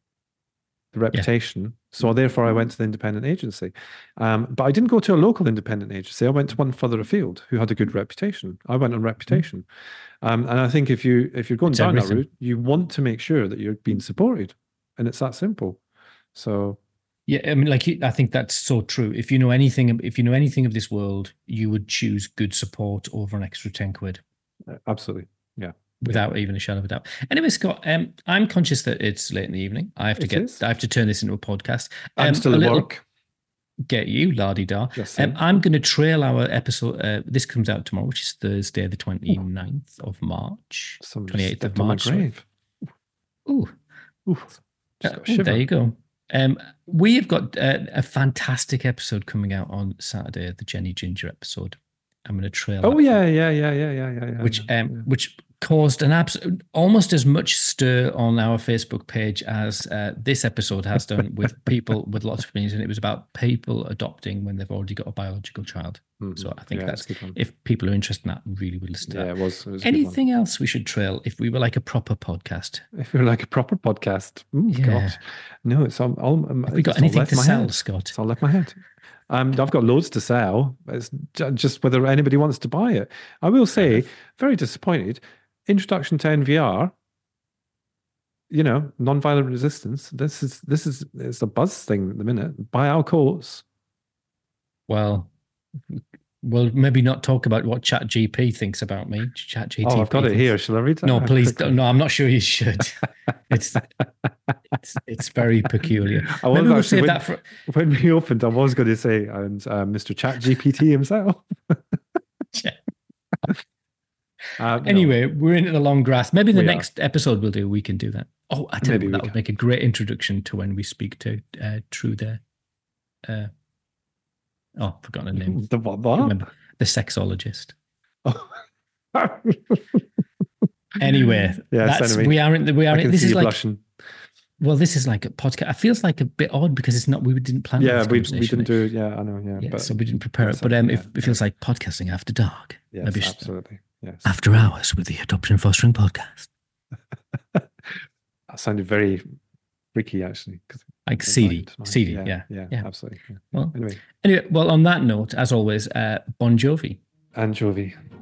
the reputation. Yeah. So therefore I went to the independent agency. Um, but I didn't go to a local independent agency. I went to one further afield who had a good reputation. I went on reputation. Um, and I think if, you, if you're going it's down everything. that route, you want to make sure that you're being supported. And it's that simple. So... Yeah, I mean, like, I think that's so true. If you know anything, if you know anything of this world, you would choose good support over an extra ten quid. Absolutely. Yeah. Without even a shadow of a doubt. Anyway, Scott, um, I'm conscious that it's late in the evening. I have to it get, is. I have to turn this into a podcast. Um, I'm still at work. Get you, la-di-da. Um, I'm going to trail our episode. Uh, this comes out tomorrow, which is Thursday, the twenty-ninth Ooh. of March. Some twenty-eighth of March. My grave. Ooh. Ooh. Uh, ooh, there you go. Um, we have got uh, a fantastic episode coming out on Saturday, the Jenny Ginger episode. I'm going to trail. Oh yeah, yeah, yeah, yeah, yeah, yeah, yeah. Which, yeah, um, yeah. which caused an absolute almost as much stir on our Facebook page as uh, this episode has done with people with lots of opinions, and it was about people adopting when they've already got a biological child. Mm-hmm. So I think yeah, that's if people are interested in that, really would listen to yeah, that. It was, it was anything else we should trail if we were like a proper podcast? If we were like a proper podcast, mm, yeah. gosh, no, it's all. all Have we got anything to sell, head. Scott? It's all left my head. Um, I've got loads to sell. It's just whether anybody wants to buy it. I will say, very disappointed. Introduction to N V R. You know, non-violent resistance. This is this is it's a buzz thing at the minute. Buy our course. Well, we'll maybe not talk about what ChatGPT thinks about me. ChatGPT. Oh, I've got thinks. it here. Shall I read it? No, please don't. No, I'm not sure you should. It's it's, it's very peculiar. I maybe we'll actually, save when, that for when we opened. I was going to say, and uh, Mister ChatGPT himself. Uh, anyway, no. we're into the long grass. Maybe the we next are. episode we'll do, we can do that. Oh, I tell you, that would can. make a great introduction to when we speak to uh, Trude. Uh, oh, I've forgotten her name. The what? what? Remember, the sexologist. Oh. Anyway, yes, that's, anyway, we are in. The, we are. I In, this is like. Blushing. Well, this is like a podcast. It feels like a bit odd because it's not. We didn't plan. Yeah, we, we didn't do it. Yeah, I know. Yeah, yeah but, so we didn't prepare it. But um, yeah, if, it feels yeah. like podcasting after dark. Yes, Maybe absolutely. Yes. After hours with the Adoption and Fostering Podcast. That sounded very freaky, actually. Like seedy, seedy. Yeah, yeah, yeah, yeah. absolutely. Yeah. Well, anyway, anyway, well, on that note, as always, uh, Bon Jovi. And Jovi.